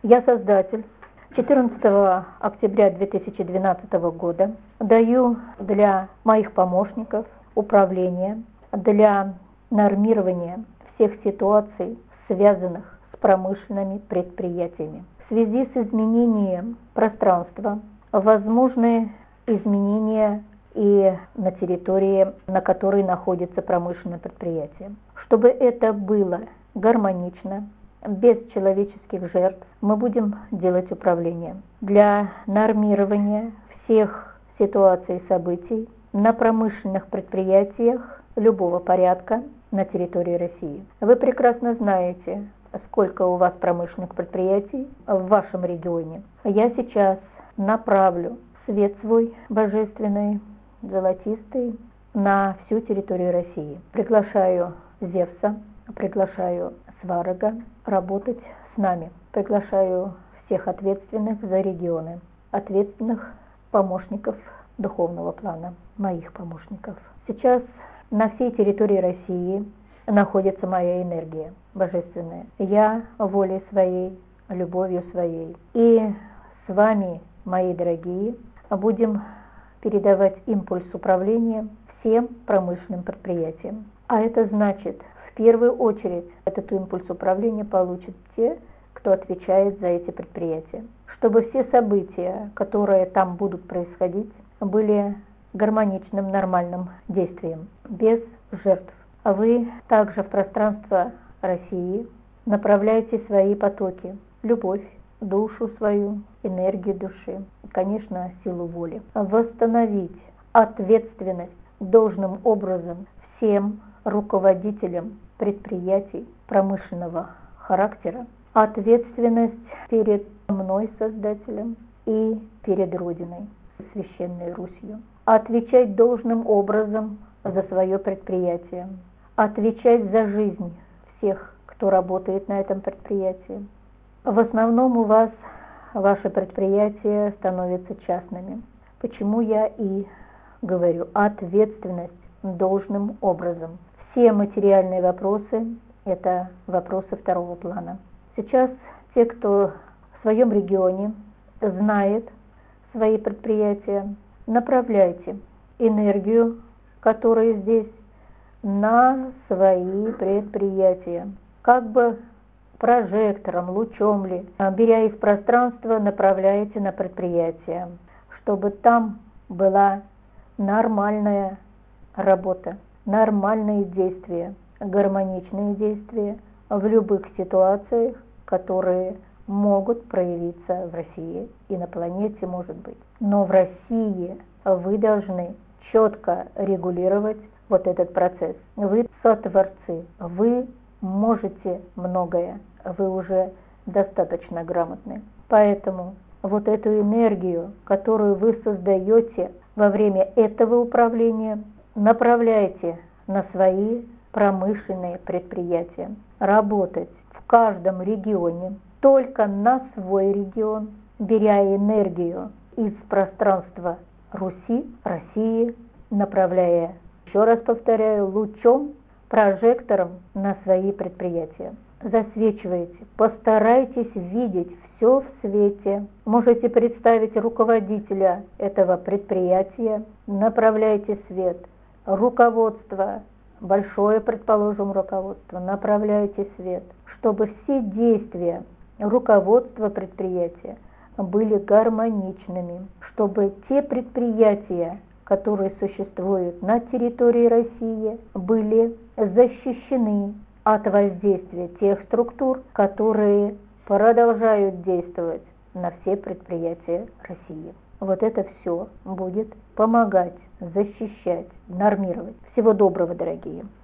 Я создатель. 14 октября 2012 года даю для моих помощников управления, для нормирования всех ситуаций, связанных с промышленными предприятиями. В связи с изменением пространства возможны изменения и на территории, на которой находится промышленное предприятие. Чтобы это было гармонично, без человеческих жертв, мы будем делать управление для нормирования всех ситуаций и событий на промышленных предприятиях любого порядка на территории России. Вы прекрасно знаете, сколько у вас промышленных предприятий в вашем регионе. Я сейчас направлю свет свой божественный, золотистый, на всю территорию России. Приглашаю Зевса, приглашаю Сварога работать с нами. Приглашаю всех ответственных за регионы, ответственных помощников духовного плана, моих помощников. Сейчас на всей территории России находится моя энергия божественная. Я волей своей, любовью своей. И с вами, мои дорогие, будем передавать импульс управления всем промышленным предприятиям. А это значит, в первую очередь, этот импульс управления получат те, кто отвечает за эти предприятия. Чтобы все события, которые там будут происходить, были гармоничным, нормальным действием, без жертв. А вы также в пространство России направляете свои потоки, любовь, душу свою, энергию души, и, конечно, силу воли. Восстановить ответственность должным образом всем руководителям предприятий промышленного характера, ответственность перед мной, Создателем, и перед Родиной, Священной Русью. Отвечать должным образом за свое предприятие, отвечать за жизнь всех, кто работает на этом предприятии. В основном у вас ваши предприятия становятся частными. Почему я и говорю ответственность должным образом. Все материальные вопросы – это вопросы второго плана. Сейчас те, кто в своем регионе знает свои предприятия, направляйте энергию, которая здесь, на свои предприятия. Как бы прожектором, лучом ли, беря из пространства, направляете на предприятие, чтобы там была нормальная работа, нормальные действия, гармоничные действия в любых ситуациях, которые могут проявиться в России и на планете, может быть. Но в России вы должны четко регулировать вот этот процесс. Вы сотворцы, вы можете многое, вы уже достаточно грамотны. Поэтому вот эту энергию, которую вы создаете во время этого управления, направляйте на свои промышленные предприятия. Работать в каждом регионе, только на свой регион, беря энергию из пространства Руси, России, направляя, еще раз повторяю, лучом, прожектором на свои предприятия. Засвечивайте, постарайтесь видеть все в свете. Можете представить руководителя этого предприятия, направляйте свет. Руководство, большое, предположим, руководство, направляйте свет, чтобы все действия руководства предприятия были гармоничными, чтобы те предприятия, которые существуют на территории России, были защищены от воздействия тех структур, которые продолжают действовать на все предприятия России. Вот это все будет помогать, защищать, нормировать. Всего доброго, дорогие!